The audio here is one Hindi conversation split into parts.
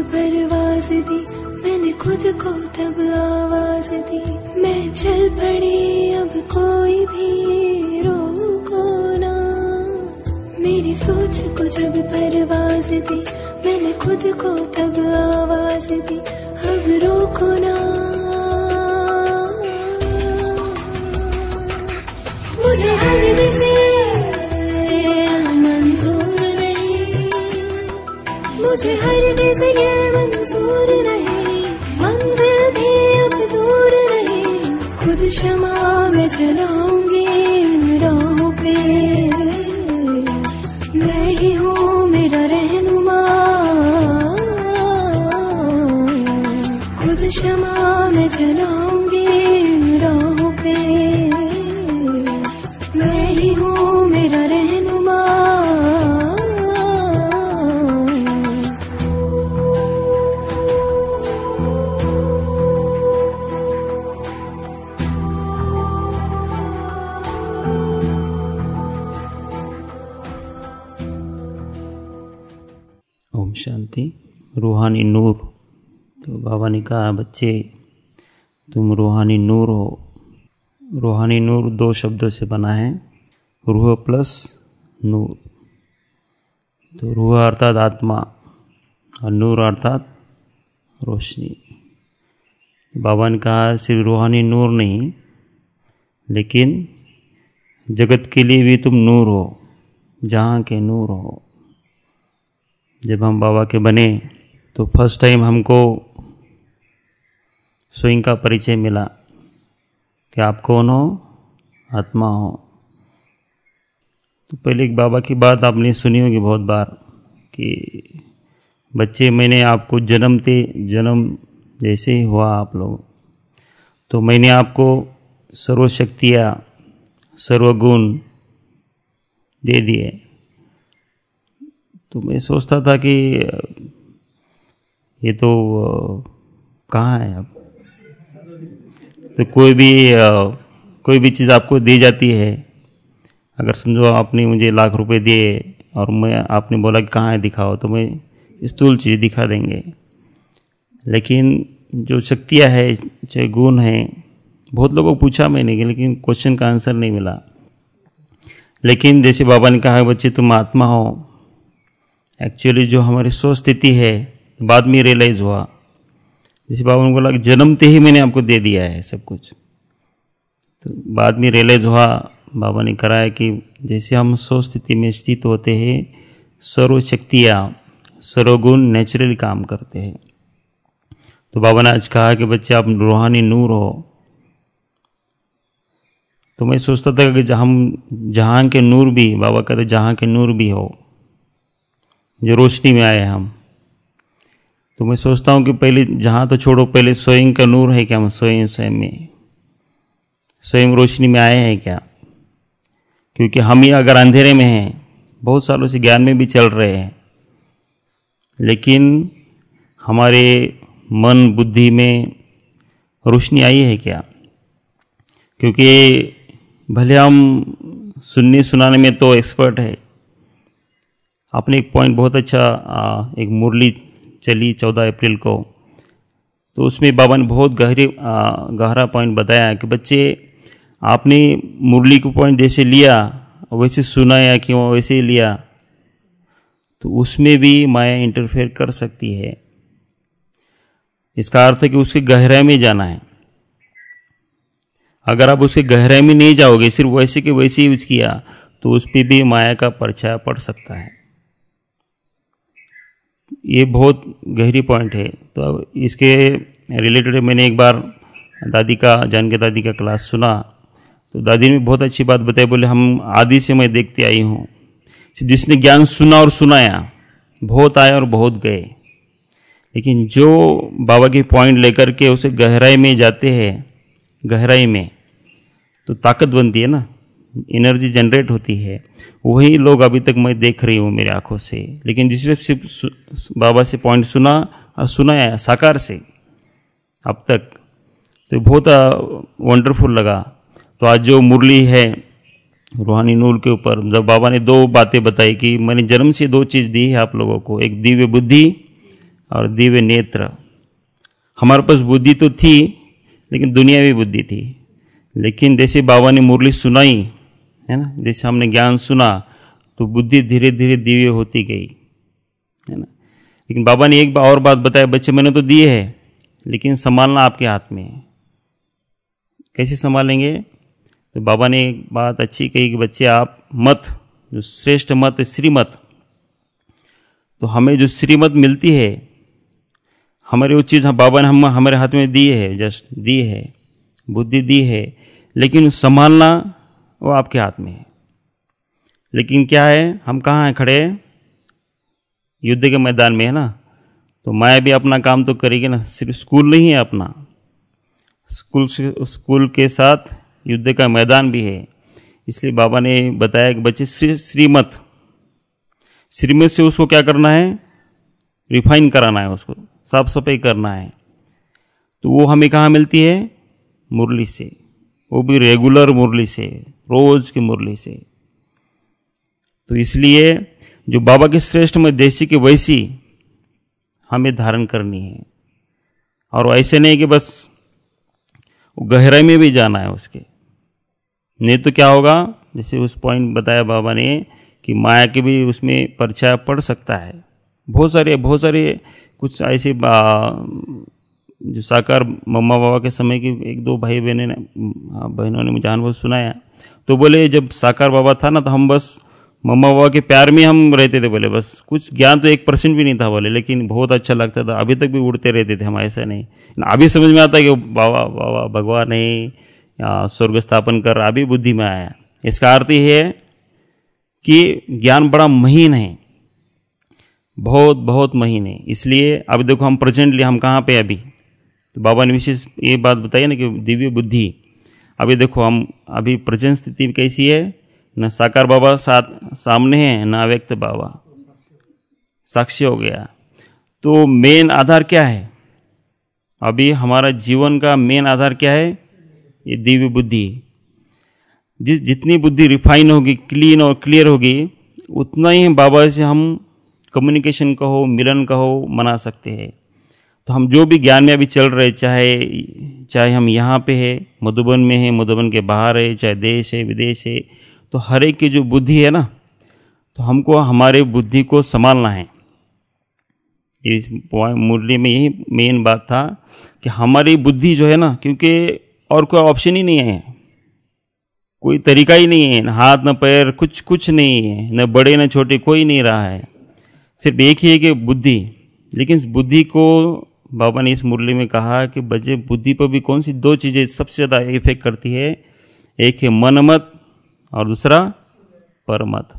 परवाज दी, मैंने खुद को तब आवाज दी। मैं चल पड़ी अब कोई भी रोको ना, मेरी सोच को जब परवाज दी, मैंने खुद को तब आवाज दी। अब रोको ना, मुझे हरगिज़ ये मंजूर नहीं, मुझे हरगिज़ ये मंजूर नहीं। मंजिल भी अब दूर नहीं, खुद शमा में जलाऊंगी इन राहों पे। मैं ही हूँ मेरा रहनुमा, खुद शमा में जलाऊंगी इन राहों पे। मैं ही हूँ मेरा रहनुमा। ओम शांति। रूहानी नूर। तो बाबा ने कहा, बच्चे तुम रूहानी नूर हो। रूहानी नूर दो शब्दों से बना है, रूह प्लस नूर। तो रूह अर्थात आत्मा और नूर अर्थात रोशनी। बाबा ने कहा सिर्फ रूहानी नूर नहीं, लेकिन जगत के लिए भी तुम नूर हो, जहाँ के नूर हो। जब हम बाबा के बने तो फर्स्ट टाइम हमको स्वयं का परिचय मिला कि आप कौन हो, आत्मा हो। तो पहले एक बाबा की बात आपने सुनी होगी बहुत बार कि बच्चे मैंने आपको जन्म जैसे ही हुआ आप लोग, तो मैंने आपको सर्वशक्तियाँ सर्वगुण दे दिए। तो मैं सोचता था कि ये तो कहाँ है अब। तो कोई भी चीज़ आपको दी जाती है, अगर समझो आपने मुझे लाख रुपए दिए और आपने बोला कि कहाँ है दिखाओ, तो मैं स्थूल चीज़ दिखा देंगे। लेकिन जो शक्तियाँ है, जो गुण हैं, बहुत लोगों को पूछा मैंने, लेकिन क्वेश्चन का आंसर नहीं मिला। लेकिन जैसे बाबा ने कहा, बच्चे तुम आत्मा हो। एक्चुअली जो हमारी सोच स्थिति है बाद में रियलाइज हुआ। जैसे बाबा ने बोला कि जन्मते ही मैंने आपको दे दिया है सब कुछ, तो बाद में रियलाइज हुआ, बाबा ने कराया कि जैसे हम सोच स्थिति में स्थित होते हैं, सर्व शक्तियाँ सर्वगुण नेचुरली काम करते हैं। तो बाबा ने आज कहा कि बच्चे आप रूहानी नूर हो। तो मैं सोचता था कि हम जहाँ के नूर भी, बाबा कहते जहाँ के नूर भी हो, जो रोशनी में आए हम। तो मैं सोचता हूँ कि पहले जहाँ तो छोड़ो, पहले स्वयं का नूर है क्या, हम स्वयं रोशनी में आए हैं क्या? क्योंकि हम ही अगर अंधेरे में हैं, बहुत सालों से ज्ञान में भी चल रहे हैं, लेकिन हमारे मन बुद्धि में रोशनी आई है क्या? क्योंकि भले हम सुनने सुनाने में तो एक्सपर्ट है। आपने एक पॉइंट बहुत अच्छा, एक मुरली चली 14 अप्रैल को, तो उसमें बाबा ने बहुत गहरा पॉइंट बताया कि बच्चे आपने मुरली को पॉइंट जैसे लिया वैसे सुनाया, क्यों वैसे ही लिया, तो उसमें भी माया इंटरफेयर कर सकती है। इसका अर्थ है कि उसके गहराई में जाना है। अगर आप उसके गहराई में नहीं जाओगे, सिर्फ वैसे के वैसे यूज किया, तो उस पर भी माया का परछाया पड़ सकता है। ये बहुत गहरी पॉइंट है। तो इसके रिलेटेड मैंने एक बार दादी का क्लास सुना, तो दादी ने बहुत अच्छी बात बताई। बोले हम आदि से मैं देखते आई हूँ, जिसने ज्ञान सुना और सुनाया, बहुत आए और बहुत गए, लेकिन जो बाबा के पॉइंट लेकर के उसे गहराई में जाते हैं, गहराई में तो ताकत बनती है ना, एनर्जी जनरेट होती है। वही लोग अभी तक मैं देख रही हूँ मेरी आंखों से। लेकिन जिसने सिर्फ बाबा से पॉइंट सुना और सुनाया साकार से अब तक, तो बहुत वंडरफुल लगा। तो आज जो मुरली है रूहानी नूर के ऊपर, जब बाबा ने दो बातें बताई कि मैंने जन्म से दो चीज़ दी है आप लोगों को, एक दिव्य बुद्धि और दिव्य नेत्र। हमारे पास बुद्धि तो थी, लेकिन दुनियावी बुद्धि थी। लेकिन जैसे बाबा ने मुरली सुनाई है ना, जैसे हमने ज्ञान सुना, तो बुद्धि धीरे धीरे दिव्य होती गई, है ना। लेकिन बाबा ने एक और बात बताया, बच्चे मैंने तो दिए है, लेकिन संभालना आपके हाथ में है। कैसे संभालेंगे? तो बाबा ने एक बात अच्छी कही कि बच्चे आप मत, जो श्रेष्ठ मत है श्रीमत, तो हमें जो श्रीमत मिलती है, हमारी वो चीज़ बाबा ने हमारे हाथ में दी है, जस्ट दी है, बुद्धि दी है, लेकिन संभालना वो आपके हाथ में है। लेकिन क्या है, हम कहाँ हैं खड़े? युद्ध के मैदान में है ना। तो माया भी अपना काम तो करेगी ना, सिर्फ स्कूल नहीं है अपना, स्कूल के साथ युद्ध का मैदान भी है। इसलिए बाबा ने बताया कि बच्चे श्रीमत से उसको क्या करना है? रिफाइन कराना है, उसको साफ सफाई करना है। तो वो हमें कहाँ मिलती है? मुरली से, वो भी रेगुलर मुरली से, रोज की मुरली से। तो इसलिए जो बाबा के श्रेष्ठ में देसी की वैसी हमें धारण करनी है, और ऐसे नहीं कि बस गहराई में भी जाना है उसके, नहीं तो क्या होगा, जैसे उस पॉइंट बताया बाबा ने कि माया के भी उसमें परछाया पड़ सकता है। बहुत सारे कुछ ऐसे जो साकार मम्मा बाबा के समय की एक दो बहनों ने मुझे अनुभव सुनाया। तो बोले जब साकार बाबा था ना, तो हम बस मम्मा बाबा के प्यार में हम रहते थे। बोले बस कुछ ज्ञान तो 1% भी नहीं था बोले, लेकिन बहुत अच्छा लगता था। अभी तक भी उड़ते रहते थे हम, ऐसा नहीं। अभी समझ में आता है कि बाबा भगवान ने स्वर्ग स्थापन कर, अभी बुद्धि में आया। इसका अर्थ यह है कि ज्ञान बड़ा महीन है, बहुत महीन है। इसलिए अब देखो हम प्रेजेंटली हम कहाँ पे अभी, तो बाबा ने विशेष ये बात बताई ना कि दिव्य बुद्धि। अभी देखो हम अभी प्रेजेंट स्थिति कैसी है, न साकार बाबा सामने है, न अव्यक्त बाबा साक्षी हो गया। तो मेन आधार क्या है? अभी हमारा जीवन का मेन आधार क्या है? ये दिव्य बुद्धि। जितनी बुद्धि रिफाइन होगी, क्लीन और क्लियर होगी, उतना ही बाबा से हम कम्युनिकेशन कहो, मिलन कहो, मना सकते हैं। तो हम जो भी ज्ञान में अभी चल रहे, चाहे हम यहाँ पे है, मधुबन में है, मधुबन के बाहर है, चाहे देश है विदेश है, तो हर एक की जो बुद्धि है ना, तो हमको हमारे बुद्धि को संभालना है। इस मुरली में यही मेन बात था कि हमारी बुद्धि जो है ना, क्योंकि और कोई ऑप्शन ही नहीं है, कोई तरीका ही नहीं है, न हाथ न पैर, कुछ नहीं है, न बड़े न छोटे, कोई नहीं रहा है, सिर्फ एक ही है कि बुद्धि। लेकिन इस बुद्धि को बाबा ने इस मुरली में कहा कि बच्चे बुद्धि पर भी कौन सी दो चीजें सबसे ज्यादा इफेक्ट करती है? एक है मन मत और दूसरा परमत।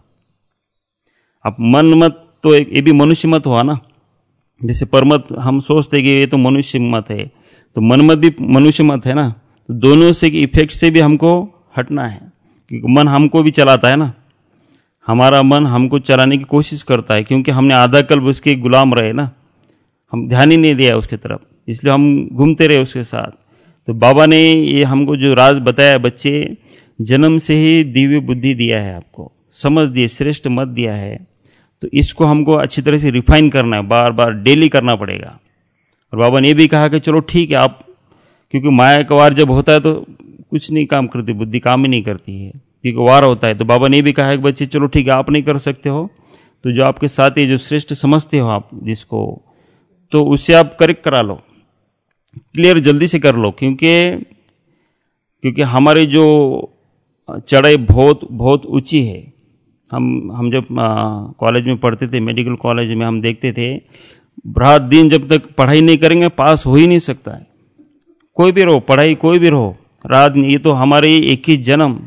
अब मन मत तो ये भी मनुष्य मत हुआ ना, जैसे परमत हम सोचते कि ये तो मनुष्य मत है, तो मन मत भी मनुष्य मत है ना। तो दोनों से इफेक्ट से भी हमको हटना है, क्योंकि मन हमको भी चलाता है ना, हमारा मन हमको चलाने की कोशिश करता है, क्योंकि हमने आधा कल्प उसके गुलाम रहे ना, हम ध्यान ही नहीं दिया उसके तरफ, इसलिए हम घूमते रहे उसके साथ। तो बाबा ने ये हमको जो राज बताया, बच्चे जन्म से ही दिव्य बुद्धि दिया है, आपको समझ दिए, श्रेष्ठ मत दिया है, तो इसको हमको अच्छी तरह से रिफाइन करना है, बार बार डेली करना पड़ेगा। और बाबा ने ये भी कहा कि चलो ठीक है आप, क्योंकि माया का वार जब होता है तो कुछ नहीं काम करती, बुद्धि काम ही नहीं करती है, क्योंकि वार होता है। तो बाबा ने भी कहा है कि बच्चे चलो ठीक है आप नहीं कर सकते हो, तो जो आपके साथ ही जो श्रेष्ठ समझते हो आप जिसको, तो उससे आप करेक्ट करा लो, क्लियर जल्दी से कर लो, क्योंकि हमारी जो चढ़ाई बहुत ऊंची है। हम जब कॉलेज में पढ़ते थे, मेडिकल कॉलेज में, हम देखते थे रात दिन जब तक पढ़ाई नहीं करेंगे पास हो ही नहीं सकता है। कोई भी रहो, पढ़ाई कोई भी रहो, रात ये तो हमारे 21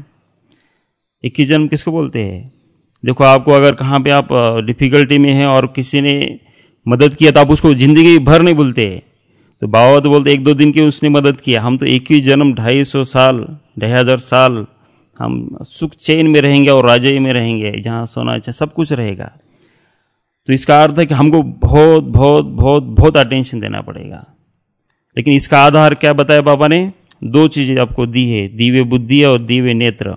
जन्म किसको बोलते हैं? देखो आपको अगर कहाँ पे आप डिफिकल्टी में हैं और किसी ने मदद किया तो आप उसको जिंदगी भर नहीं भूलते। तो बाबा तो बोलते 1-2 दिन की उसने मदद किया, हम तो 21 जन्म 250 साल 2500 साल हम सुख चैन में रहेंगे और राजाई में रहेंगे, जहाँ सोना अच्छा सब कुछ रहेगा। तो इसका अर्थ है कि हमको बहुत अटेंशन देना पड़ेगा। लेकिन इसका आधार क्या बताया बाबा ने? 2 चीजें आपको दी है, दिव्य बुद्धि और दिव्य नेत्र।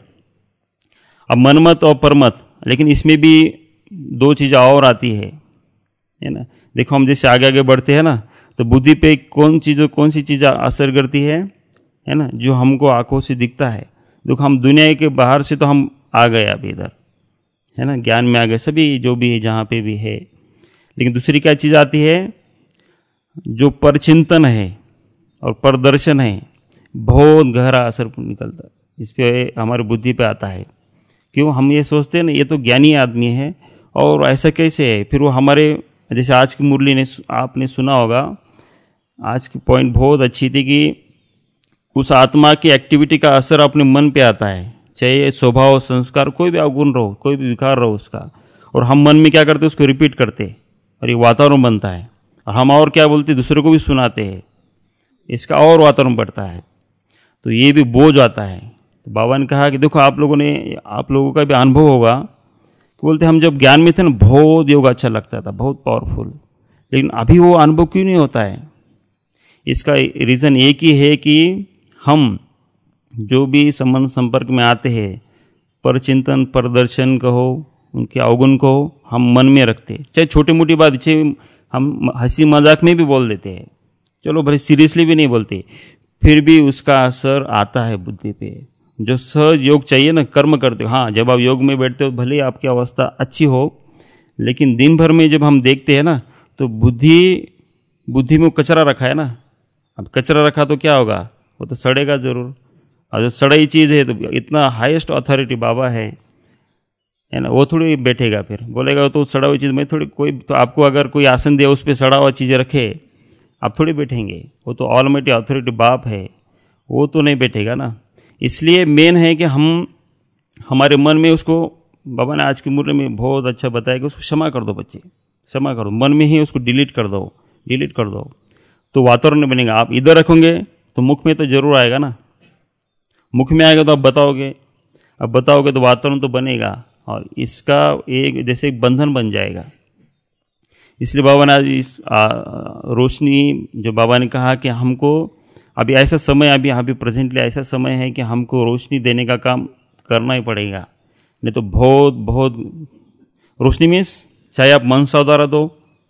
अब मनमत और परमत, लेकिन इसमें भी 2 चीजें और आती है, है ना। देखो हम जैसे आगे आगे बढ़ते हैं ना, तो बुद्धि पे कौन सी चीज़ असर करती है ना, जो हमको आंखों से दिखता है। देखो हम दुनिया के बाहर से तो हम आ गए अभी इधर, है ना, ज्ञान में आ गए सभी जो भी है जहाँ पे भी है, लेकिन दूसरी क्या चीज़ आती है, जो परचिंतन है और प्रदर्शन है, बहुत गहरा असर निकलता है इस पे, हमारी बुद्धि पे आता है। क्यों हम ये सोचते हैं ना, ये तो ज्ञानी आदमी है और ऐसा कैसे है, फिर वो हमारे, जैसे आज की मुरली ने आपने सुना होगा, आज की पॉइंट बहुत अच्छी थी कि उस आत्मा की एक्टिविटी का असर अपने मन पे आता है, चाहे स्वभाव संस्कार कोई भी अवगुण रहो, कोई भी विकार रहो उसका, और हम मन में क्या करते उसको रिपीट करते और ये वातावरण बनता है, और हम और क्या बोलते दूसरे को भी सुनाते हैं, इसका और वातावरण बढ़ता है, तो ये भी बोझ आता है। तो बाबा ने कहा कि देखो आप लोगों का भी अनुभव होगा कि बोलते हम जब ज्ञान में थे ना, बहुत योग अच्छा लगता था, बहुत पावरफुल, लेकिन अभी वो अनुभव क्यों नहीं होता है। इसका रीज़न एक ही है कि हम जो भी संबंध संपर्क में आते हैं, परचिंतन प्रदर्शन कहो, उनके अवगुण को हम मन में रखते, चाहे छोटी मोटी बात, चाहे हम हंसी मजाक में भी बोल देते हैं, चलो भाई सीरियसली भी नहीं बोलते, फिर भी उसका असर आता है बुद्धि पे। जो सहज योग चाहिए ना, कर्म करते हो, हाँ जब आप योग में बैठते हो भले आपकी अवस्था अच्छी हो, लेकिन दिन भर में जब हम देखते हैं ना, तो बुद्धि में कचरा रखा है ना, अब कचरा रखा तो क्या होगा, वो तो सड़ेगा जरूर, और जो सड़ई चीज़ है तो इतना हाईएस्ट अथॉरिटी बाबा है ना, वो थोड़ी बैठेगा, फिर बोलेगा तो सड़ा हुई चीज़ में थोड़ी, कोई तो आपको अगर कोई आसन दिया उस पर सड़ा हुआ चीज़ रखे, आप थोड़ी बैठेंगे, वो तो ऑलमाइटी अथॉरिटी बाप है, वो तो नहीं बैठेगा ना। इसलिए मेन है कि हम हमारे मन में उसको, बाबा ने आज की मुरली में बहुत अच्छा बताया कि उसको क्षमा कर दो, बच्चे क्षमा कर दो, मन में ही उसको डिलीट कर दो, तो वातावरण बनेगा। आप इधर रखोगे तो मुख में तो जरूर आएगा ना, मुख में आएगा तो आप बताओगे तो वातावरण तो बनेगा, और इसका एक जैसे एक बंधन बन जाएगा। इसलिए बाबा ने आज इस रोशनी, जो बाबा ने कहा कि हमको अभी ऐसा समय, अभी प्रेजेंटली ऐसा समय है कि हमको रोशनी देने का काम करना ही पड़ेगा, नहीं तो बहुत रोशनी मीन्स चाहे आप मनसा द्वारा दो,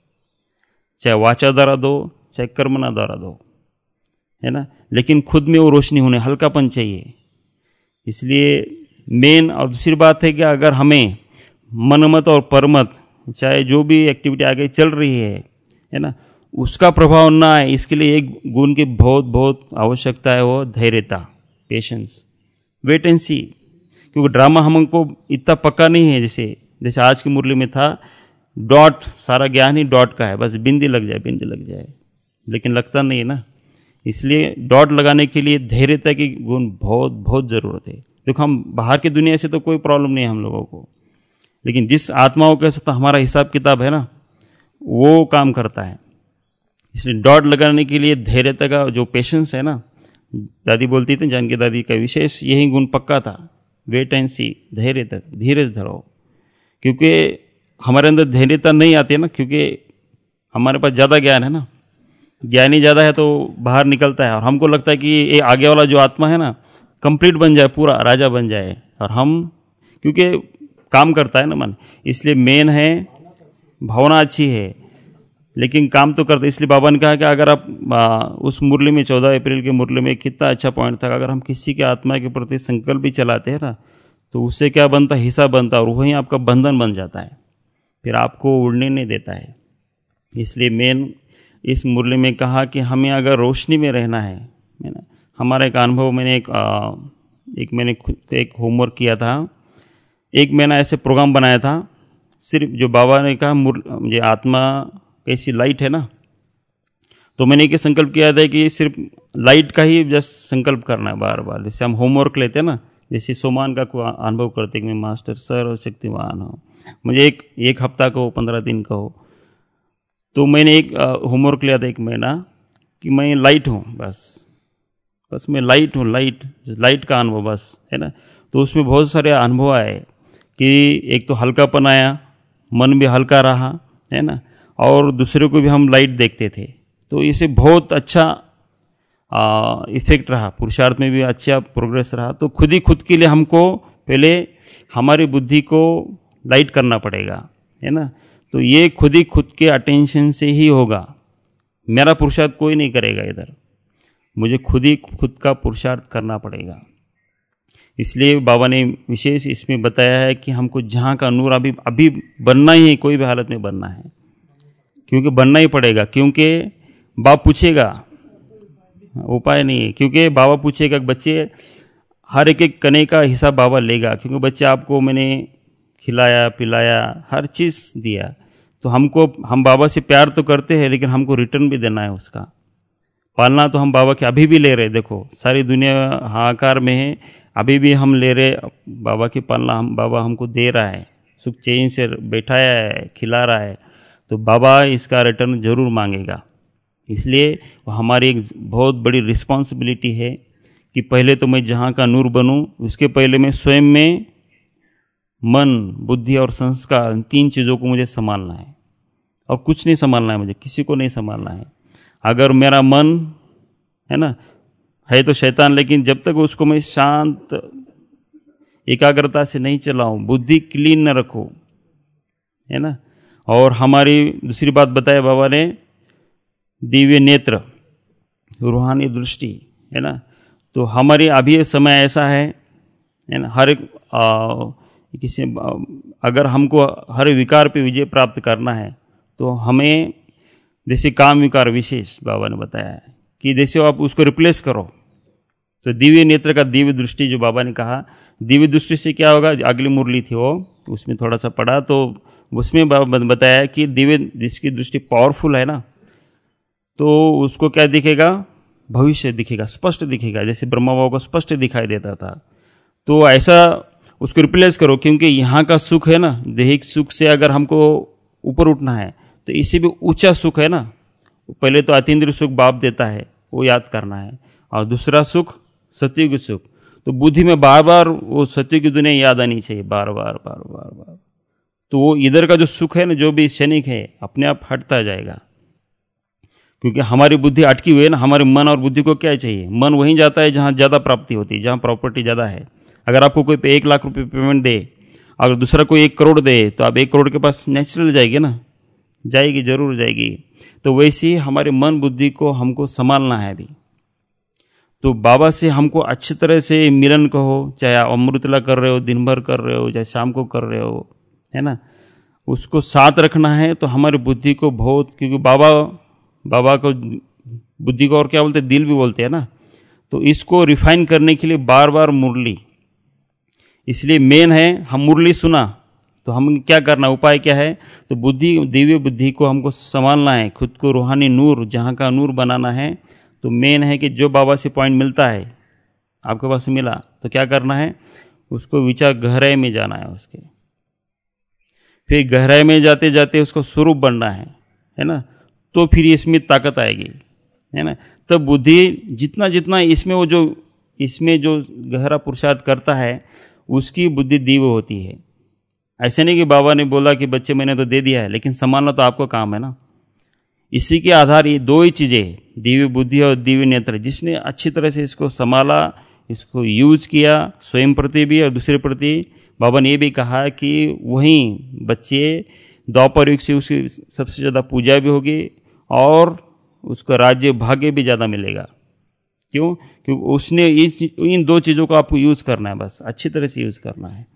चाहे वाचा द्वारा दो, चाहे कर्मना द्वारा दो, है ना, लेकिन खुद में वो रोशनी होने, हल्कापन चाहिए। इसलिए मेन, और दूसरी बात है कि अगर हमें मनमत और परमत, चाहे जो भी एक्टिविटी आगे चल रही है ना, उसका प्रभाव ना आए, इसके लिए एक गुण की बहुत आवश्यकता है, वो धैर्यता, पेशेंस, वेट एंड सी। क्योंकि ड्रामा हमको इतना पक्का नहीं है, जैसे आज की मुरली में था, डॉट, सारा ज्ञान ही डॉट का है, बस बिंदी लग जाए, लेकिन लगता नहीं है ना। इसलिए डॉट लगाने के लिए धैर्यता की गुण बहुत ज़रूरत है। देखो हम बाहर की दुनिया से तो कोई प्रॉब्लम नहीं है हम लोगों को, लेकिन जिस आत्माओं के साथ हमारा हिसाब किताब है ना, वो काम करता है। इसलिए डॉट लगाने के लिए धैर्यता का जो पेशेंस है ना, दादी बोलती थी, जानकी दादी का विशेष यही गुण पक्का था, वेट एंड सी, धैर्यता, धीरज धरो। क्योंकि हमारे अंदर धैर्यता नहीं आती है ना, क्योंकि हमारे पास ज़्यादा ज्ञान है ना, ज्ञानी ज़्यादा है तो बाहर निकलता है, और हमको लगता है कि ये आगे वाला जो आत्मा है ना कंप्लीट बन जाए, पूरा राजा बन जाए, और हम, क्योंकि काम करता है ना मन, इसलिए मेन है भावना अच्छी है, लेकिन काम तो करते। इसलिए बाबा ने कहा कि अगर आप उस मुरली में 14 अप्रैल के मुरली में कितना अच्छा पॉइंट था, अगर हम किसी के आत्मा के प्रति संकल्प भी चलाते हैं ना, तो उससे क्या बनता है, हिस्सा बनता है, और वहीं आपका बंधन बन जाता है, फिर आपको उड़ने नहीं देता है। इसलिए मेन इस मुरली में कहा कि हमें अगर रोशनी में रहना है ना, हमारा एक अनुभव, मैंने एक होमवर्क किया था, एक मैंने ऐसे प्रोग्राम बनाया था, सिर्फ जो बाबा ने कहा मुझे आत्मा कैसी लाइट है ना, तो मैंने एक संकल्प किया था कि सिर्फ लाइट का ही जस्ट संकल्प करना है बार बार। जैसे हम होमवर्क लेते हैं ना, जैसे सोमान का अनुभव करते कि मैं मास्टर सर्वशक्तिमान हूँ, मुझे एक हफ्ता का हो, 15 दिन का हो, तो मैंने एक होमवर्क लिया था 1 महीना कि मैं लाइट हूँ, बस मैं लाइट हूँ, लाइट का अनुभव बस, है ना। तो उसमें बहुत सारे अनुभव आए कि एक तो हल्कापन आया, मन भी हल्का रहा, है ना, और दूसरे को भी हम लाइट देखते थे, तो इसे बहुत अच्छा इफेक्ट रहा, पुरुषार्थ में भी अच्छा प्रोग्रेस रहा। तो खुद के लिए हमको पहले हमारी बुद्धि को लाइट करना पड़ेगा, है ना। तो ये खुद ही खुद के अटेंशन से ही होगा। मेरा पुरुषार्थ कोई नहीं करेगा इधर, मुझे खुद ही खुद का पुरुषार्थ करना पड़ेगा। इसलिए बाबा ने विशेष इसमें बताया है कि हमको जहाँ का नूर अभी बनना ही है, कोई भी हालत में बनना है, क्योंकि बनना ही पड़ेगा। क्योंकि बाप पूछेगा, उपाय नहीं है, क्योंकि बाबा पूछेगा बच्चे, हर एक कने का हिसाब बाबा लेगा। क्योंकि बच्चे आपको मैंने खिलाया पिलाया हर चीज़ दिया, तो हम बाबा से प्यार तो करते हैं, लेकिन हमको रिटर्न भी देना है उसका। पालना तो हम बाबा के अभी भी ले रहे, देखो सारी दुनिया हाहाकार में है, अभी भी हम ले रहे बाबा की पालना। बाबा हमको दे रहा है, सुख चैन से बैठाया है, खिला रहा है, तो बाबा इसका रिटर्न जरूर मांगेगा। इसलिए हमारी एक बहुत बड़ी रिस्पॉन्सिबिलिटी है कि पहले तो मैं जहाँ का नूर बनूं, उसके पहले मैं स्वयं में मन, बुद्धि और संस्कार, इन 3 चीज़ों को मुझे संभालना है। और कुछ नहीं संभालना है, मुझे किसी को नहीं संभालना है। अगर मेरा मन है ना, है तो शैतान, लेकिन जब तक उसको मैं शांत एकाग्रता से नहीं चलाऊं, बुद्धि क्लीन न रखूं, है ना। और हमारी दूसरी बात बताया बाबा ने, दिव्य नेत्र, रूहानी दृष्टि, है ना। तो हमारी अभी समय ऐसा है ना, हर एक अगर हमको हर विकार पे विजय प्राप्त करना है, तो हमें जैसे काम विकार विशेष बाबा ने बताया है कि जैसे आप उसको रिप्लेस करो। तो दिव्य नेत्र का दिव्य दृष्टि जो बाबा ने कहा, दिव्य दृष्टि से क्या होगा, अगली मुरली थी वो, उसमें थोड़ा सा पढ़ा, तो उसमें बाबा बताया कि दिव्य जिसकी दृष्टि पावरफुल है ना, तो उसको क्या दिखेगा, भविष्य दिखेगा, स्पष्ट दिखेगा, जैसे ब्रह्मा बाबा को स्पष्ट दिखाई देता था। तो ऐसा उसको रिप्लेस करो, क्योंकि यहाँ का सुख है ना, दैहिक सुख से अगर हमको ऊपर उठना है, तो इससे भी ऊंचा सुख है ना। पहले तो अतीन्द्रिय सुख बाप देता है, वो याद करना है, और दूसरा सुख सत्युग सुख। तो बुद्धि में बार बार वो सत्युग की दुनिया याद आनी चाहिए, बार बार बार बार बार। तो वो इधर का जो सुख है ना, जो भी क्षणिक है, अपने आप हटता जाएगा। क्योंकि हमारी बुद्धि अटकी हुई है ना, हमारे मन और बुद्धि को क्या चाहिए, मन वहीं जाता है जहाँ ज़्यादा प्राप्ति होती है, जहाँ प्रॉपर्टी ज़्यादा है। अगर आपको कोई 1 लाख रुपए पेमेंट दे, अगर दूसरा कोई 1 करोड़ दे, तो आप 1 करोड़ के पास नेचुरल जाएगी ना, जाएगी, जरूर जाएगी। तो वैसे ही हमारे मन बुद्धि को हमको संभालना है अभी। तो बाबा से हमको अच्छी तरह से मिलन कहो, चाहे आप अमृतला कर रहे हो, दिन भर कर रहे हो, चाहे शाम को कर रहे हो, है ना, उसको साथ रखना है। तो हमारी बुद्धि को बहुत, क्योंकि बाबा को बुद्धि को और क्या बोलते हैं, दिल भी बोलते हैं ना, तो इसको रिफाइन करने के लिए बार बार मुरली, इसलिए मेन है हम मुरली सुना, तो हम क्या करना, उपाय क्या है, तो बुद्धि, दिव्य बुद्धि को हमको संभालना है, खुद को रूहानी नूर, जहाँ का नूर बनाना है। तो मेन है कि जो बाबा से पॉइंट मिलता है, आपके पास मिला, तो क्या करना है, उसको विचार गहराई में जाना है उसके, फिर गहराई में जाते जाते उसको स्वरूप बनना है ना। तो फिर इसमें ताकत आएगी, है ना। तब बुद्धि जितना जितना इसमें जो गहरा पुरुषार्थ करता है, उसकी बुद्धि दिव्य होती है। ऐसे नहीं कि बाबा ने बोला कि बच्चे मैंने तो दे दिया है, लेकिन संभालना तो आपको काम है ना। इसी के आधार ये 2 ही चीजें, दिव्य बुद्धि और दिव्य नेत्र, जिसने अच्छी तरह से इसको संभाला, इसको यूज किया, स्वयं प्रति भी और दूसरे प्रति। बाबा ने ये भी कहा कि वहीं बच्चे द्वापर युग से उसकी सबसे ज़्यादा पूजा भी होगी और उसका राज्य भाग्य भी ज़्यादा मिलेगा। क्यों? क्योंकि उसने इन 2 चीज़ों को आपको यूज़ करना है, बस अच्छी तरह से यूज़ करना है।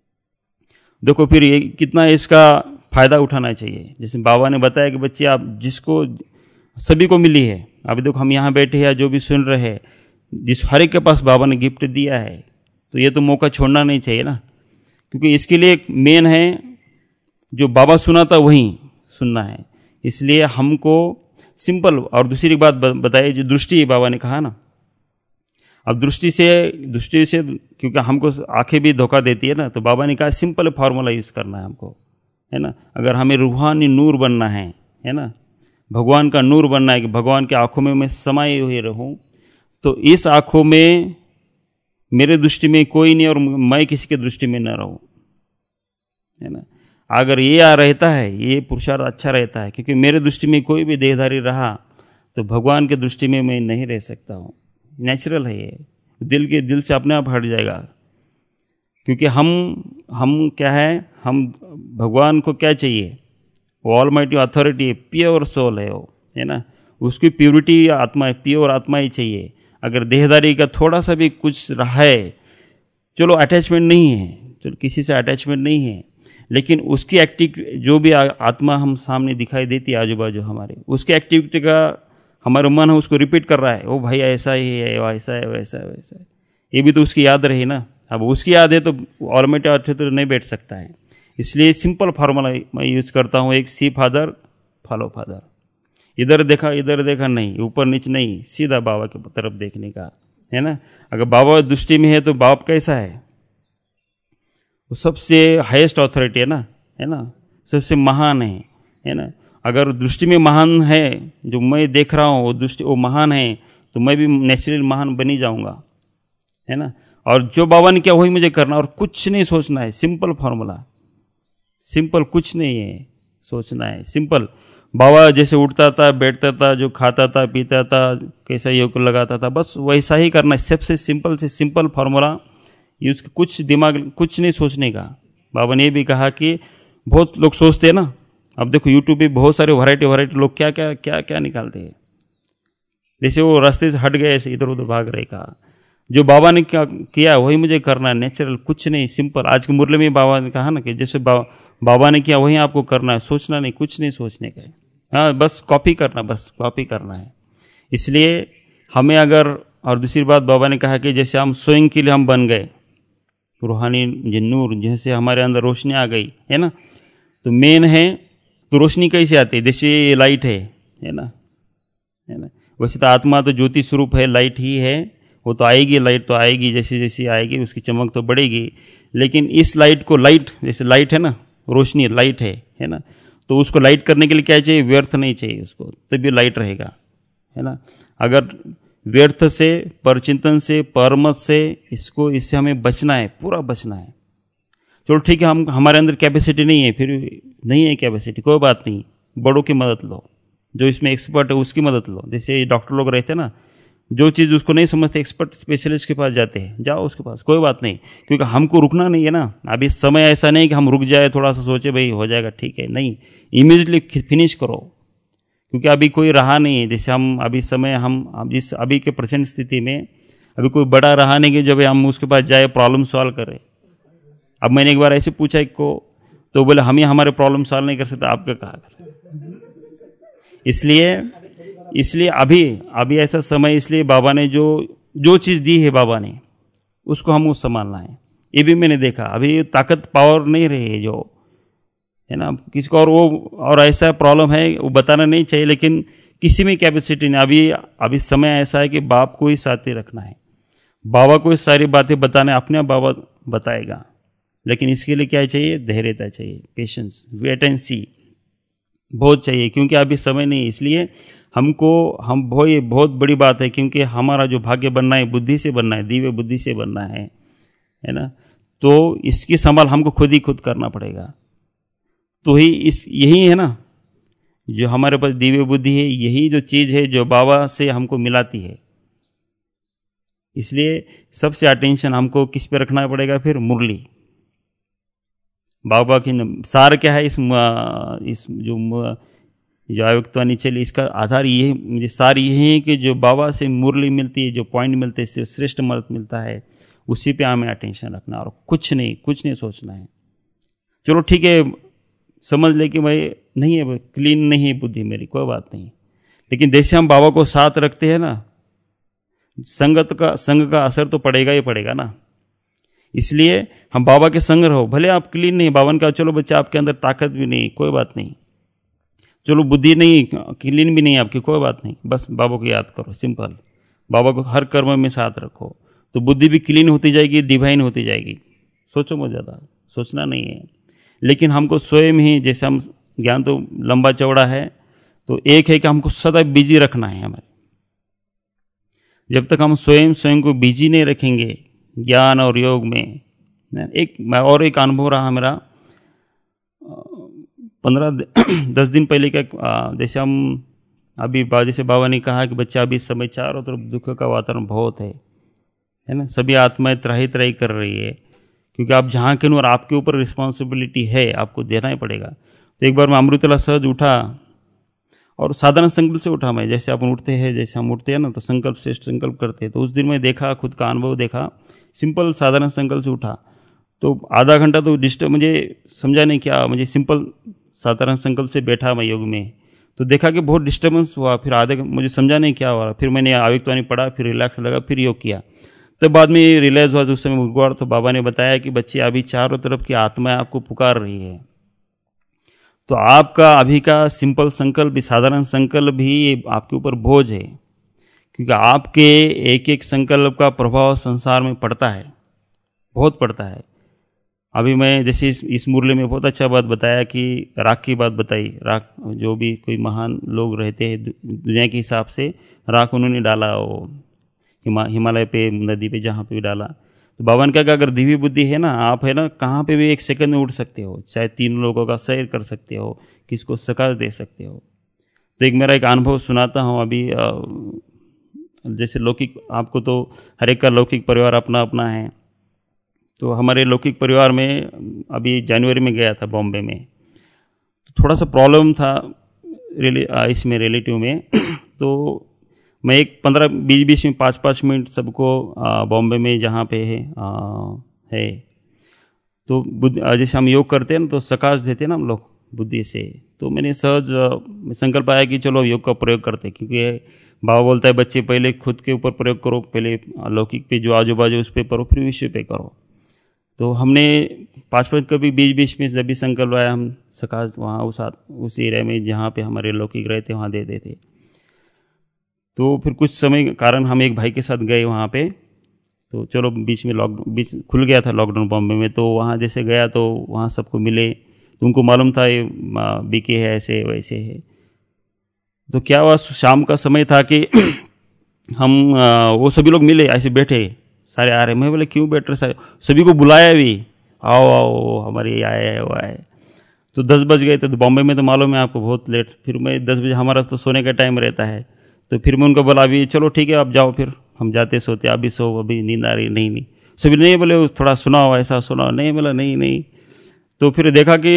देखो फिर ये कितना इसका फ़ायदा उठाना चाहिए। जैसे बाबा ने बताया कि बच्चे आप जिसको सभी को मिली है, अभी देखो हम यहाँ बैठे हैं, जो भी सुन रहे हैं, जिस हर एक के पास बाबा ने गिफ्ट दिया है, तो ये तो मौका छोड़ना नहीं चाहिए ना। क्योंकि इसके लिए एक मेन है, जो बाबा सुना था वही सुनना है। इसलिए हमको सिंपल, और दूसरी बात बताइए, जो दृष्टि बाबा ने कहा ना, अब दृष्टि से क्योंकि हमको आंखें भी धोखा देती है ना, तो बाबा ने कहा सिंपल फार्मूला यूज करना है हमको, है ना। अगर हमें रूहानी नूर बनना है ना, भगवान का नूर बनना है कि भगवान की आंखों में मैं समाये हुए रहूं, तो इस आंखों में मेरे दृष्टि में कोई नहीं और मैं किसी के दृष्टि में न रहूं, है ना। अगर ये रहता है, ये पुरुषार्थ अच्छा रहता है, क्योंकि मेरे दृष्टि में कोई भी देहधारी रहा तो भगवान के दृष्टि में मैं नहीं रह सकता हूँ। नेचुरल है ये, दिल से अपने आप हट जाएगा। क्योंकि हम क्या है, हम भगवान को क्या चाहिए, वो ऑलमाइटी अथॉरिटी है, प्योर सोल है वो, है ना। उसकी प्योरिटी आत्मा है, प्योर आत्मा ही चाहिए। अगर देहदारी का थोड़ा सा भी कुछ रहा है, चलो अटैचमेंट नहीं है, चलो किसी से अटैचमेंट नहीं है, लेकिन उसकी एक्टिविटी जो भी आत्मा हम सामने दिखाई देती है आजू बाजू हमारे, उसकी एक्टिविटी का हमारा मन है उसको रिपीट कर रहा है, ओ भाई ऐसा ही है, वैसा है, वैसा है, वैसा है, ये भी तो उसकी याद रही ना। अब उसकी याद है तो ऑटोमेटिक तो नहीं बैठ सकता है। इसलिए सिंपल फार्मूला मैं यूज करता हूँ, एक सी फादर फॉलो फादर। इधर देखा नहीं, ऊपर नीचे नहीं, सीधा बाबा की तरफ देखने का, है ना। अगर बाबा दृष्टि में है तो बाप कैसा है, वो सबसे हाईएस्ट अथॉरिटी है ना, सबसे महान है ना। अगर दृष्टि में महान है, जो मैं देख रहा हूँ वो दृष्टि वो महान है, तो मैं भी नेचुरल महान बनी जाऊंगा, है ना। और जो बाबा ने किया वही मुझे करना, और कुछ नहीं सोचना है। सिंपल फॉर्मूला, सिंपल, कुछ नहीं है सोचना है, सिंपल। बाबा जैसे उठता था, बैठता था, जो खाता था, पीता था, कैसा योग लगाता था, बस वैसा ही करना है। सबसे सिंपल से सिंपल फार्मूला यूज, कुछ दिमाग, कुछ नहीं सोचने का। बाबा ने ये भी कहा कि बहुत लोग सोचते हैं ना, अब देखो यूट्यूब पे बहुत सारे वैरायटी लोग क्या क्या क्या क्या निकालते हैं। जैसे वो रास्ते से हट गए, ऐसे इधर उधर भाग रहे। कहा जो बाबा ने क्या किया वही मुझे करना है, नेचुरल, कुछ नहीं, सिंपल। आज के मुरली में बाबा ने कहा ना कि जैसे बाबा ने किया वही आपको करना है, सोचना नहीं, कुछ नहीं सोचने का है, हाँ बस कॉपी करना, बस कॉपी करना है। इसलिए हमें अगर, और दूसरी बात बाबा ने कहा कि जैसे हम स्वयं के लिए हम बन गए रूहानी नूर, जैसे हमारे अंदर रोशनी आ गई है ना, तो मेन है तो रोशनी कैसे आती है, जैसे ये लाइट है ना, वैसे तो आत्मा तो ज्योति स्वरूप है, लाइट ही है, वो तो आएगी, लाइट तो आएगी, जैसे जैसे आएगी उसकी चमक तो बढ़ेगी। लेकिन इस लाइट को, लाइट जैसे लाइट है ना, रोशनी लाइट है ना, तो उसको लाइट करने के लिए क्या चाहिए, व्यर्थ नहीं चाहिए उसको, तभी लाइट रहेगा, है ना। अगर व्यर्थ से, परचिंतन से, परमत से, इससे हमें बचना है, पूरा बचना है। चलो ठीक है, हम हमारे अंदर कैपेसिटी नहीं है, फिर नहीं है कैपेसिटी, कोई बात नहीं, बड़ों की मदद लो, जो इसमें एक्सपर्ट है उसकी मदद लो। जैसे डॉक्टर लोग रहते हैं ना, जो चीज़ उसको नहीं समझते एक्सपर्ट स्पेशलिस्ट के पास जाते हैं, जाओ उसके पास, कोई बात नहीं, क्योंकि हमको रुकना नहीं है ना। अभी समय ऐसा नहीं कि हम रुक जाए, थोड़ा सा सोचे भाई हो जाएगा, ठीक है, नहीं, इमीडिएटली फिनिश करो, क्योंकि अभी कोई रहा नहीं है। जैसे हम अभी समय, हम जिस अभी के प्रेजेंट स्थिति में अभी कोई बड़ा रहा नहीं कि जब हम उसके पास जाए प्रॉब्लम सॉल्व करें। अब मैंने एक बार ऐसे पूछा एक को, तो बोले हम ही हमारे प्रॉब्लम सॉल्व नहीं कर सकते, आपका कहा करें। इसलिए अभी ऐसा समय, इसलिए बाबा ने जो चीज़ दी है बाबा ने, उसको हम संभालना है। ये भी मैंने देखा, अभी ताकत पावर नहीं रही है जो, है ना, किसी को और ऐसा प्रॉब्लम है वो बताना नहीं चाहिए, लेकिन किसी में कैपेसिटी नहीं। अभी समय ऐसा है कि बाप को ही साथी रखना है, बाबा को सारी बातें बताना है, अपने आप बाबा बताएगा। लेकिन इसके लिए क्या चाहिए, धैर्यता चाहिए, पेशेंस, वेट एंड सी बहुत चाहिए, क्योंकि अभी समय नहीं। इसलिए ये बहुत बड़ी बात है, क्योंकि हमारा जो भाग्य बनना है, बुद्धि से बनना है, दिव्य बुद्धि से बनना है ना। तो इसकी संभाल हमको खुद करना पड़ेगा। तो यही है ना, जो हमारे पास दिव्य बुद्धि है, यही जो चीज़ है जो बाबा से हमको मिलाती है। इसलिए सबसे अटेंशन हमको किस पे रखना पड़ेगा, फिर मुरली, बाबा की सार क्या है, इस जो अव्यक्तवाणी चली, इसका आधार ये, मुझे सार यही है कि जो बाबा से मुरली मिलती है, जो पॉइंट मिलते हैं, श्रेष्ठ मदद मिलता है, उसी पे हमें अटेंशन रखना, और कुछ नहीं सोचना है। चलो ठीक है, समझ ले कि भाई नहीं है, क्लीन नहीं है बुद्धि मेरी, कोई बात नहीं, लेकिन जैसे हम बाबा को साथ रखते हैं ना, संग का असर तो पड़ेगा ही पड़ेगा ना। इसलिए हम बाबा के संग रहो, भले आप क्लीन नहीं, बाबा ने कहा चलो बच्चा आपके अंदर ताकत भी नहीं, कोई बात नहीं, चलो बुद्धि नहीं, क्लीन भी नहीं आपकी, कोई बात नहीं, बस बाबा को याद करो, सिंपल, बाबा को हर कर्म में साथ रखो, तो बुद्धि भी क्लीन होती जाएगी, डिवाइन होती जाएगी। सोचो मत, ज़्यादा सोचना नहीं है। लेकिन हमको स्वयं ही, जैसे हम ज्ञान तो लंबा चौड़ा है, तो एक है कि हमको सदा बिजी रखना है हमें। जब तक हम स्वयं को बिजी नहीं रखेंगे ज्ञान और योग में, एक अनुभव रहा मेरा 15-10 दिन पहले का। जैसे हम अभी जैसे बाबा ने कहा कि बच्चा अभी समय चारों तरफ दुख का वातावरण बहुत है ना, सभी आत्माएं त्राही कर रही है, क्योंकि आप जहाँ के और आपके ऊपर रिस्पॉन्सिबिलिटी है, आपको देना ही पड़ेगा। तो एक बार मैं अमृतला सहज उठा और साधारण संकल्प से उठा मैं, जैसे अपन उठते हैं, जैसे हम उठते हैं ना तो संकल्प श्रेष्ठ संकल्प करते हैं। तो उस दिन मैं देखा, खुद का अनुभव देखा, सिंपल साधारण संकल्प से उठा तो आधा घंटा तो डिस्टर्ब, मुझे समझा नहीं क्या, मुझे सिंपल साधारण संकल्प से बैठा मैं योग में, तो देखा कि बहुत डिस्टर्बेंस हुआ। फिर आधे मुझे समझा नहीं क्या हो रहा, फिर मैंने आविक्तवाणी पढ़ा, फिर रिलैक्स लगा, फिर योग किया। तब बाद में रियलाइज हुआ उस समय गुरुवार, तो बाबा ने बताया कि बच्चे अभी चारों तरफ की आत्माएं आपको पुकार रही है, तो आपका अभी का सिंपल संकल्प भी, साधारण संकल्प भी आपके ऊपर बोझ है, क्योंकि आपके एक एक संकल्प का प्रभाव संसार में पड़ता है, बहुत पड़ता है। अभी मैं जैसे इस मुरली में बहुत अच्छा बात बताया कि राख की बात बताई। राख जो भी कोई महान लोग रहते हैं दुनिया के हिसाब से, राख उन्होंने डाला वो हिमालय पे, नदी पे, जहाँ पे भी डाला। तो बाबा ने कहा कि अगर दिव्य बुद्धि है ना, आप है ना कहाँ पे भी एक सेकंड में उठ सकते हो, चाहे 3 लोगों का सैर कर सकते हो, किसको सकाश दे सकते हो। तो एक मेरा एक अनुभव सुनाता हूँ अभी। जैसे लौकिक, आपको तो हर एक का लौकिक परिवार अपना अपना है, तो हमारे लौकिक परिवार में अभी जनवरी में गया था बॉम्बे में, तो थोड़ा सा प्रॉब्लम था इसमें रिलेटिव में। तो मैं एक 15-20 में 5-5 मिनट सबको बॉम्बे में जहाँ पे है तो जैसे हम योग करते हैं ना तो सकाश देते हैं ना हम लोग बुद्धि से। तो मैंने सहज संकल्प आया कि चलो योग का प्रयोग करते, क्योंकि बाबा बोलता है बच्चे पहले खुद के ऊपर प्रयोग करो, पहले लौकिक पे जो आजू बाजू उस पर करो, फिर विश्व पे करो। तो हमने 5-5 कभी 20-20 में जब भी संकल्प आया, हम सकाश वहाँ उस एरिया में जहाँ पे हमारे लौकिक रहते वहाँ देते थे। तो फिर कुछ समय कारण हम एक भाई के साथ गए वहाँ पे, तो चलो बीच खुल गया था लॉकडाउन बॉम्बे में, तो वहाँ जैसे गया तो वहाँ सबको मिले, तो उनको मालूम था ये बीके है, ऐसे वैसे है। तो क्या हुआ, शाम का समय था कि हम वो सभी लोग मिले, ऐसे बैठे सारे आ रहे। मैं बोले क्यों बैठ रहे सारे, सभी को बुलाया भी, आओ आओ हमारे आए है वो आए। तो 10 बज गए थे, तो बॉम्बे में तो मालूम है आपको बहुत लेट। फिर मैं 10 बजे, हमारा तो सोने का टाइम रहता है, तो फिर मैं उनको बोला अभी चलो ठीक है आप जाओ, फिर हम जाते सोते, अभी सो, अभी नींद आ रही। नहीं सभी नहीं बोले थोड़ा सुनाओ, ऐसा सुनाओ, नहीं बोला नहीं। तो फिर देखा कि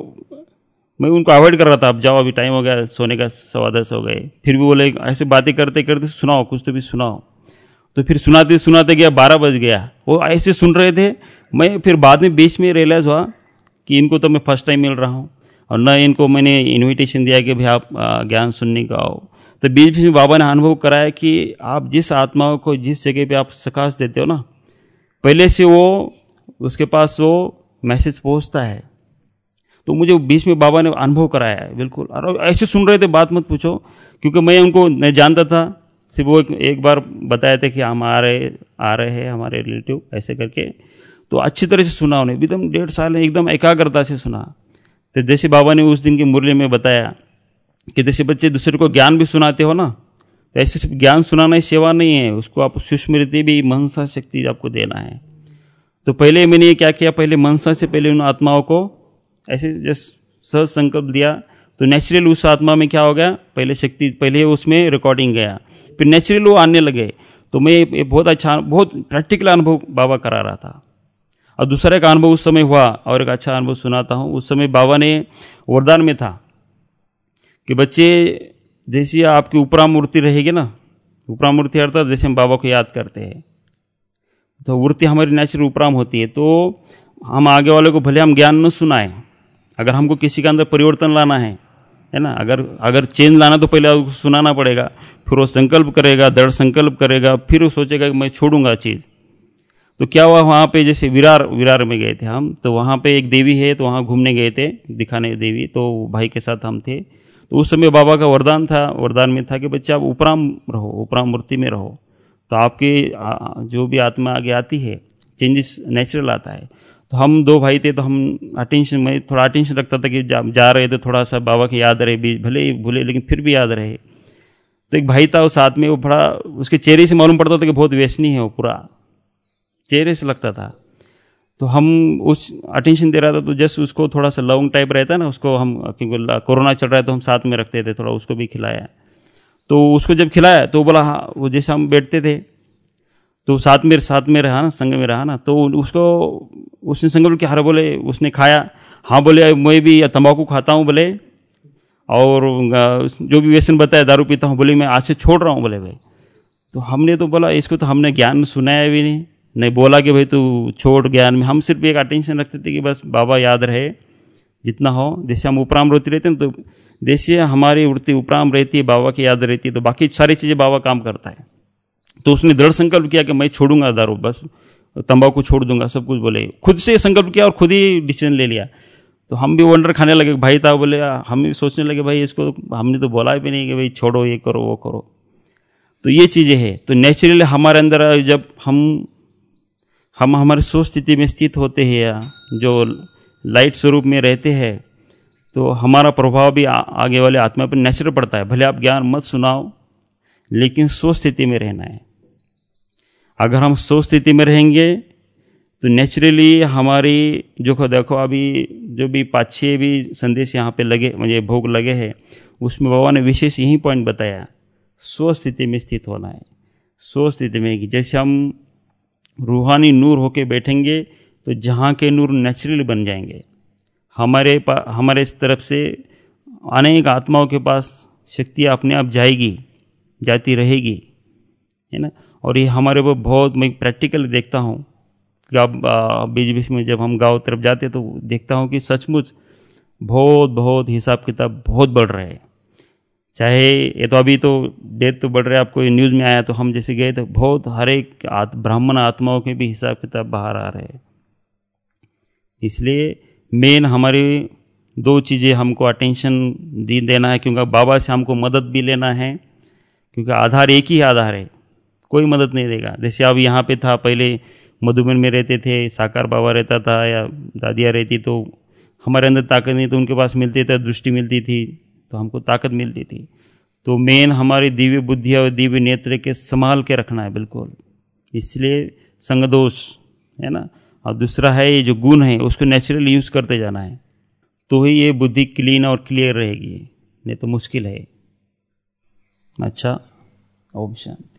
मैं उनको अवॉइड कर रहा था, अब जाओ अभी टाइम हो गया सोने का, 10:15 हो गए। फिर भी बोले ऐसे बातें करते करते सुनाओ, कुछ तो भी सुनाओ। तो फिर सुनाते गया 12 बज गया, वो ऐसे सुन रहे थे। मैं फिर बाद में बीच में रियलाइज़ हुआ कि इनको तो मैं फर्स्ट टाइम मिल रहा हूँ, और न इनको मैंने इन्विटेशन दिया कि भाई आप ज्ञान सुनने का आओ। तो बीच में बाबा ने अनुभव कराया कि आप जिस आत्माओं को जिस जगह पे आप सकाश देते हो ना, पहले से वो उसके पास वो मैसेज पहुँचता है। तो मुझे बीच में बाबा ने अनुभव कराया है बिल्कुल, और ऐसे सुन रहे थे, बात मत पूछो, क्योंकि मैं उनको नहीं जानता था। सिर्फ वो एक बार बताए थे कि हम आ रहे हैं हमारे रिलेटिव, ऐसे करके। तो अच्छी तरह से सुना उन्हें, एकदम 1.5 साल एकदम एकाग्रता से सुना। तो जैसे बाबा ने उस दिन की मुरली में बताया कि जैसे बच्चे दूसरे को ज्ञान भी सुनाते हो ना, तो ऐसे सिर्फ ज्ञान सुनाना ही सेवा नहीं है, उसको आप सुस्मृति भी, मनसा शक्ति आपको देना है। तो पहले मैंने क्या किया, पहले मनसा से पहले उन आत्माओं को ऐसे जस्ट सहज संकल्प दिया, तो नेचुरल उस आत्मा में क्या हो गया, पहले शक्ति, पहले उसमें रिकॉर्डिंग गया, फिर नेचुरल वो आने लगे। तो मैं बहुत अच्छा, बहुत प्रैक्टिकल अनुभव बाबा करा रहा था। और दूसरा एक अनुभव उस समय हुआ, और एक अच्छा अनुभव सुनाता हूँ। उस समय बाबा ने वरदान में था कि बच्चे जैसी आपकी उपरा मूर्ति रहेगी ना, उपरा मूर्ति अर्थात जैसे हम बाबा को याद करते हैं, तो वृत्ति हमारी नेचुरल उपराम होती है। तो हम आगे वाले को भले हम ज्ञान न सुनाएं, अगर हमको किसी के अंदर परिवर्तन लाना है ना, अगर चेंज लाना तो पहले उसको सुनाना पड़ेगा, फिर वो संकल्प करेगा, दृढ़ संकल्प करेगा, फिर वो सोचेगा कि मैं छोड़ूंगा चीज़। तो क्या हुआ, वहाँ पे जैसे विरार में गए थे हम, तो वहाँ पे एक देवी है, तो वहाँ घूमने गए थे दिखाने देवी, तो भाई के साथ हम थे। तो उस समय बाबा का वरदान में था कि बच्चे आप उपराम रहो, उपराम मूर्ति में रहो, तो आपकी जो भी आत्मा आगे आती है चेंजेस नेचुरल आता है। तो हम 2 भाई थे, तो हम मैं थोड़ा अटेंशन रखता था कि जा रहे थे, थोड़ा सा बाबा के याद रहे, भले ही भूले लेकिन फिर भी याद रहे। तो एक भाई था वो साथ में, वो बड़ा, उसके चेहरे से मालूम पड़ता था कि बहुत व्यसनी है, वो पूरा चेहरे से लगता था। तो हम उस अटेंशन दे रहा था, तो जस्ट उसको थोड़ा सा लौंग टाइप रहता है ना, उसको हम, क्योंकि कोरोना चल रहा है तो हम साथ में रखते थे, थोड़ा उसको भी खिलाया। तो उसको जब खिलाया तो बोला हाँ, वो जैसे हम बैठते थे तो साथ में रहा ना, संग में रहा ना, तो उसको उसने संकल्प किया, हर बोले उसने खाया, हाँ बोले मैं भी तंबाकू खाता हूँ बोले, और जो भी व्यसन बताया दारू पीता हूँ बोले, मैं आज से छोड़ रहा हूँ बोले भाई। तो हमने तो बोला इसको तो हमने ज्ञान में सुनाया भी नहीं बोला कि भाई तू छोड़ ज्ञान में। हम सिर्फ एक अटेंशन रखते थे कि बस बाबा याद रहे जितना हो। जैसे हम उपराम रोती रहते हैं तो जैसे हमारी वृत्ति उपराम रहती है, बाबा की याद रहती है, तो बाकी सारी चीज़ें बाबा काम करता है। तो उसने दृढ़ संकल्प किया कि मैं छोड़ूंगा दारू, बस तंबाकू छोड़ दूंगा, सब कुछ बोले, खुद से संकल्प किया और खुद ही डिसीजन ले लिया। तो हम भी वंडर खाने लगे, भाई था बोले, हम भी सोचने लगे भाई इसको हमने तो बोला भी नहीं कि भाई छोड़ो ये करो वो करो। तो ये चीज़ें हैं। तो नेचुरली हमारे अंदर जब हम हमारे सोच स्थिति में स्थित होते हैं, जो लाइट स्वरूप में रहते हैं, तो हमारा प्रभाव भी आगे वाले आत्मा पर नेचुरल पड़ता है। भले आप ज्ञान मत सुनाओ, लेकिन सोच स्थिति में रहना है। अगर हम सोच स्थिति में रहेंगे तो नेचुरली हमारी जो देखो अभी जो भी 5-6 भी संदेश यहाँ पे लगे, मुझे भोग लगे हैं, उसमें बाबा ने विशेष यही पॉइंट बताया, सोच स्थिति में स्थित होना है। सोच स्थिति में जैसे हम रूहानी नूर होके बैठेंगे तो जहाँ के नूर नेचुरली बन जाएंगे। हमारे इस तरफ से अनेक आत्माओं के पास शक्तियाँ अपने आप जाती रहेगी, है ना। और ये हमारे वो बहुत, मैं प्रैक्टिकली देखता हूँ कि अब बीच बीच में जब हम गाँव तरफ जाते तो देखता हूँ कि सचमुच बहुत हिसाब किताब बहुत बढ़ रहा है। चाहे ये तो अभी तो डेथ तो बढ़ रहा है, आपको न्यूज़ में आया, तो हम जैसे गए तो बहुत हर एक ब्राह्मण आत्माओं के भी हिसाब किताब बाहर आ रहे हैं। इसलिए मेन हमारी 2 चीज़ें हमको अटेंशन देना है, क्योंकि बाबा से हमको मदद भी लेना है, क्योंकि आधार एक ही आधार है, कोई मदद नहीं देगा। जैसे अब यहाँ पे था, पहले मधुबन में रहते थे, साकार बाबा रहता था या दादिया रहती, तो हमारे अंदर ताकत नहीं तो उनके पास मिलती थी, दृष्टि मिलती थी तो हमको ताकत मिलती थी। तो मेन हमारी दिव्य बुद्धि और दिव्य नेत्र के संभाल के रखना है बिल्कुल। इसलिए संगदोष है ना, और दूसरा है ये जो गुण है उसको नेचुरली यूज़ करते जाना है, तो ही ये बुद्धि क्लीन और क्लियर रहेगी, नहीं तो मुश्किल है। अच्छा, ओम शांति।